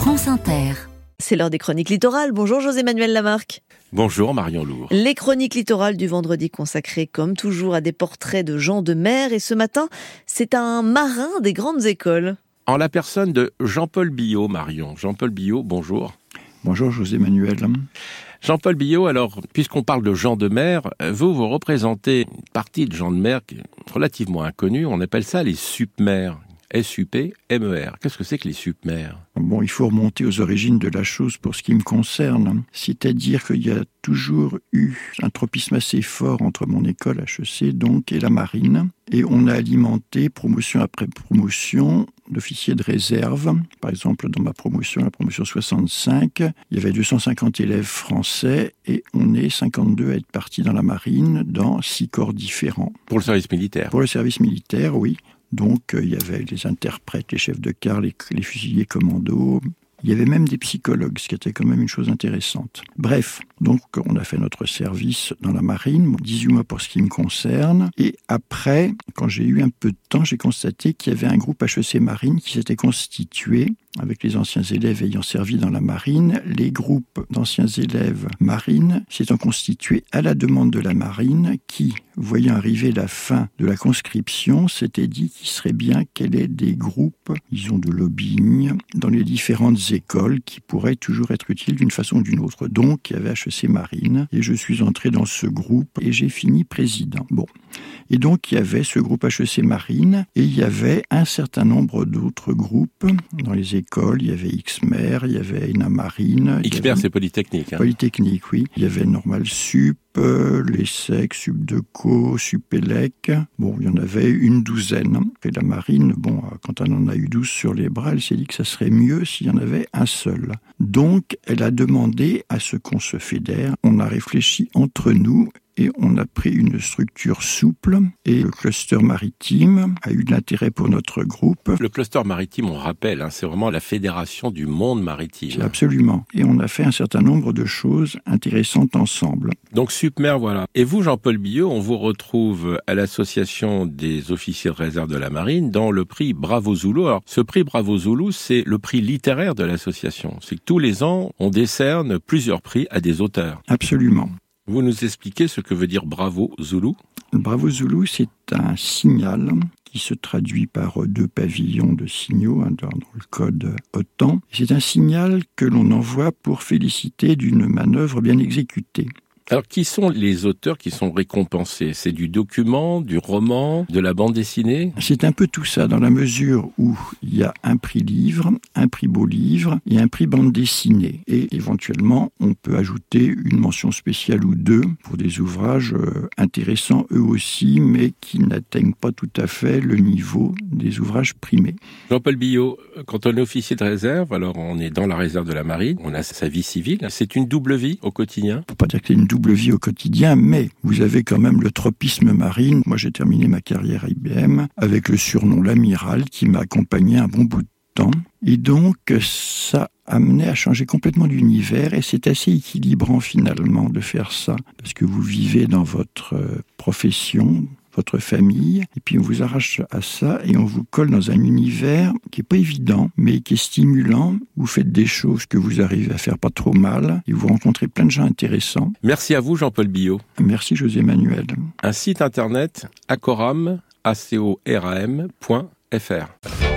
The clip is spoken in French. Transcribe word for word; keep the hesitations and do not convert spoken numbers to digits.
France Inter. C'est l'heure des chroniques littorales. Bonjour José-Manuel Lamarque. Bonjour Marion Lourd. Les chroniques littorales du vendredi consacrées comme toujours à des portraits de gens de mer. Et ce matin, c'est un marin des grandes écoles. En la personne de Jean-Paul Biot, Marion. Jean-Paul Biot, bonjour. Bonjour José-Manuel. Jean-Paul Biot, alors, puisqu'on parle de gens de mer, vous, vous représentez une partie de gens de mer qui est relativement inconnue. On appelle ça les submers. S U P M E R. Qu'est-ce que c'est que les submers ? Bon, il faut remonter aux origines de la chose pour ce qui me concerne. C'est-à-dire qu'il y a toujours eu un tropisme assez fort entre mon école H E C, donc, et la marine. Et on a alimenté, promotion après promotion, d'officiers de réserve. Par exemple, dans ma promotion, la promotion soixante-cinq, il y avait deux cent cinquante élèves français et on est cinquante-deux à être partis dans la marine dans six corps différents. Pour le service militaire ? Pour le service militaire, oui. Donc, euh, il y avait les interprètes, les chefs de quart, les, les fusiliers commandos. Il y avait même des psychologues, ce qui était quand même une chose intéressante. Bref, donc on a fait notre service dans la marine, dix-huit mois pour ce qui me concerne. Et après, quand j'ai eu un peu de temps, j'ai constaté qu'il y avait un groupe H E C Marine qui s'était constitué avec les anciens élèves ayant servi dans la marine. Les groupes d'anciens élèves marines s'étant constitués à la demande de la marine qui, voyant arriver la fin de la conscription, s'était dit qu'il serait bien qu'elle ait des groupes, disons de lobbying, dans les différentes écoles qui pourraient toujours être utiles d'une façon ou d'une autre. Donc, il y avait H E C Marine et je suis entré dans ce groupe et j'ai fini président. Bon. Et donc, il y avait ce groupe H E C Marine et il y avait un certain nombre d'autres groupes dans les écoles. Il y avait X M E R, il y avait E N A Marine. X M E R, c'est Polytechnique. Hein. Polytechnique, oui. Il y avait Normal Sup, l'ESSEC, Subdeco, Supélec. Bon, il y en avait une douzaine. Et la marine, bon, quand on en a eu douze sur les bras, elle s'est dit que ça serait mieux s'il y en avait un seul. Donc, elle a demandé à ce qu'on se fédère. On a réfléchi entre nous et on a pris une structure souple et le cluster maritime a eu de l'intérêt pour notre groupe. Le cluster maritime, on rappelle, hein, c'est vraiment la fédération du monde maritime. Absolument. Et on a fait un certain nombre de choses intéressantes ensemble. Donc submer, voilà. Et vous, Jean-Paul Biot, on vous retrouve à l'association des officiers de réserve de la marine dans le prix Bravo Zulu. Alors, ce prix Bravo Zulu, c'est le prix littéraire de l'association. C'est que tous les ans, on décerne plusieurs prix à des auteurs. Absolument. Vous nous expliquez ce que veut dire Bravo Zulu ? Bravo Zulu, c'est un signal qui se traduit par deux pavillons de signaux hein, dans, dans le code OTAN. C'est un signal que l'on envoie pour féliciter d'une manœuvre bien exécutée. Alors, qui sont les auteurs qui sont récompensés ? C'est du document, du roman, de la bande dessinée ? C'est un peu tout ça, dans la mesure où il y a un prix livre, un prix beau livre et un prix bande dessinée. Et éventuellement, on peut ajouter une mention spéciale ou deux pour des ouvrages euh, intéressants eux aussi, mais qui n'atteignent pas tout à fait le niveau des ouvrages primés. Jean-Paul Biot, quand on est officier de réserve, alors on est dans la réserve de la marine, on a sa vie civile, c'est une double vie au quotidien ? On ne peut pas dire que c'est une double vie au quotidien, mais vous avez quand même le tropisme marine. Moi, j'ai terminé ma carrière à I B M avec le surnom l'amiral qui m'a accompagné un bon bout de temps. Et donc, ça a amené à changer complètement d'univers et c'est assez équilibrant finalement de faire ça parce que vous vivez dans votre profession, votre famille, et puis on vous arrache à ça et on vous colle dans un univers qui est pas évident, mais qui est stimulant. Vous faites des choses que vous arrivez à faire pas trop mal et vous rencontrez plein de gens intéressants. Merci à vous, Jean-Paul Biot. Merci, José-Manuel. Un site internet, acoram, A C O R A M point F R.